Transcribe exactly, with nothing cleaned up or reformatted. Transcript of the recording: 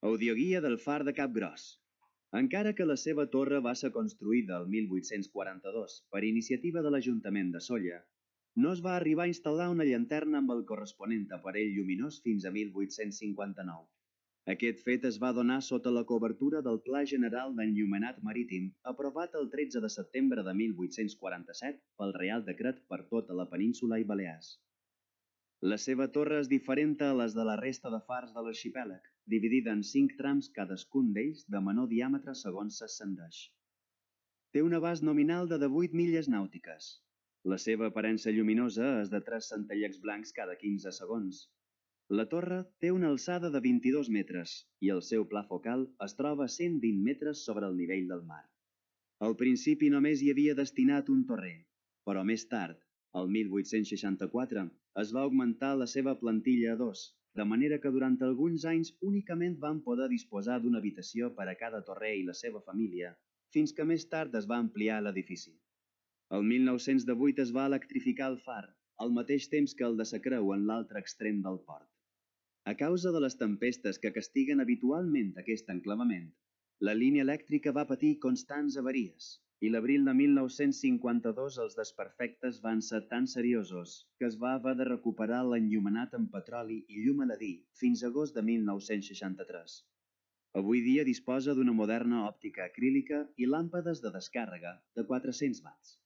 Audioguia del Far de Capgròs. Encara que la seva torre va ser construïda el mil vuit-cents quaranta-dos per iniciativa de l'Ajuntament de Sóller, no es va arribar a instal·lar una llanterna amb el corresponent aparell lluminós fins a mil vuit-cents cinquanta-nou. Aquest fet es va donar sota la cobertura del Pla General d'Enllumenat Marítim aprovat el tretze de setembre de mil vuit-cents quaranta-set pel Reial Decret per tota la península i Balears. La seva torre és diferent a les de la resta de fars de l'arxipèlag, dividida en cinc trams cadascun d'ells de menor diàmetre segons s'ascendeix. Té un abast nominal de divuit milles nàutiques. La seva aparença lluminosa és de tres centellets blancs cada quinze segons. La torre té una alçada de vint-i-dos metres i el seu pla focal es troba a cent vint metres sobre el nivell del mar. Al principi només hi havia destinat un torrer, però més tard, el mil vuit-cents seixanta-quatre, es va augmentar la seva plantilla a dos, de manera que durant alguns anys únicament van poder disposar d'una habitació per a cada torrer i la seva família, fins que més tard es va ampliar l'edifici. El mil nou-cents divuit es va electrificar el far, al mateix temps que el de sa Creu en l'altre extrem del port. A causa de les tempestes que castiguen habitualment aquest enclavament, la línia elèctrica va patir constants avaries i l'abril de mil nou-cents cinquanta-dos els desperfectes van ser tan seriosos que es va haver de recuperar l'enllumenat amb petroli i llum aladí fins a agost de mil nou-cents seixanta-tres. Avui dia disposa d'una moderna òptica acrílica i làmpades de descàrrega de quatre-cents watts.